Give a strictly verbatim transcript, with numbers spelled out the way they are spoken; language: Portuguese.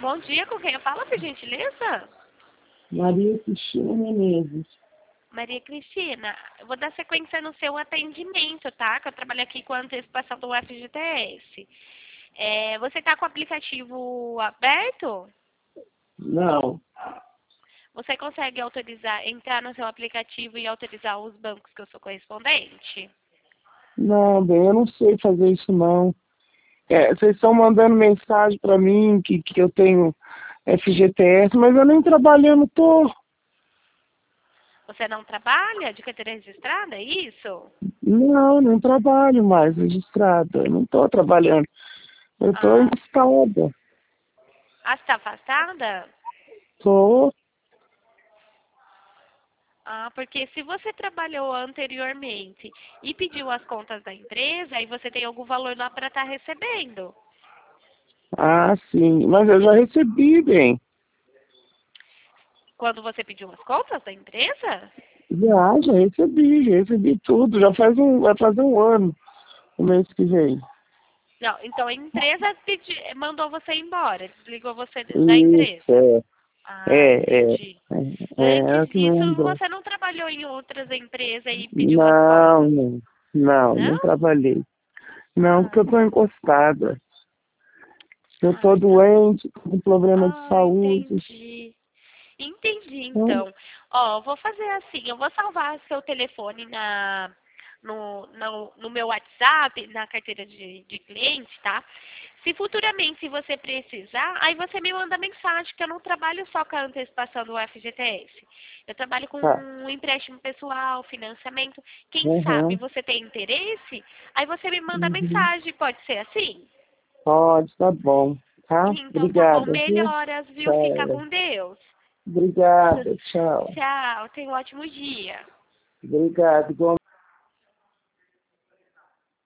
Bom dia, com quem eu falo, por gentileza? Maria Cristina Menezes. Maria Cristina, eu vou dar sequência no seu atendimento, tá? Que eu trabalho aqui com a antecipação do F G T S. É, você está com o aplicativo aberto? Não, Você consegue autorizar, entrar no seu aplicativo e autorizar os bancos que eu sou correspondente? não, bem, eu não sei fazer isso não. É, vocês estão mandando mensagem para mim que, que eu tenho F G T S, mas eu nem trabalhando tô. Você não trabalha de carteira registrada, é isso? Não, não trabalho mais registrado. Eu não estou trabalhando. Eu estou Ah, instalada. ah, você está afastada? Tô. Ah, porque se você trabalhou anteriormente e pediu as contas da empresa, aí você tem algum valor lá para estar recebendo. Ah, sim. Mas eu já recebi, bem. Quando você pediu as contas da empresa? Já, já recebi, já recebi tudo. Já faz um, vai fazer um ano, o mês que vem. Não, então a empresa pedi, mandou você embora, desligou você da Isso, empresa. é. Ah, É, é. entendi. É, é ela Antes que me disso, mandou. você não trabalhou em outras empresas e pediu as Não, contas, não, não, não não? trabalhei. Não, Ah, porque eu tô encostada. Eu ah, tô tá. doente, tô com problema de Ah, saúde. entendi. Entendi, Então, então. Ó, vou fazer assim, eu vou salvar seu telefone na, no, no, no meu WhatsApp, na carteira de, de cliente, tá? Se futuramente você precisar, aí você me manda mensagem, que eu não trabalho só com a antecipação do F G T S. Eu trabalho com tá. um empréstimo pessoal, financiamento. Quem sabe Uhum, você tem interesse, aí você me manda uhum. mensagem, pode ser assim? Pode, tá bom. Tá? Então tá bom, Obrigada, viu? melhoras, viu? Fica Tchau. com Deus. Obrigada, tchau. Tchau, tenha um ótimo dia. Obrigado, igual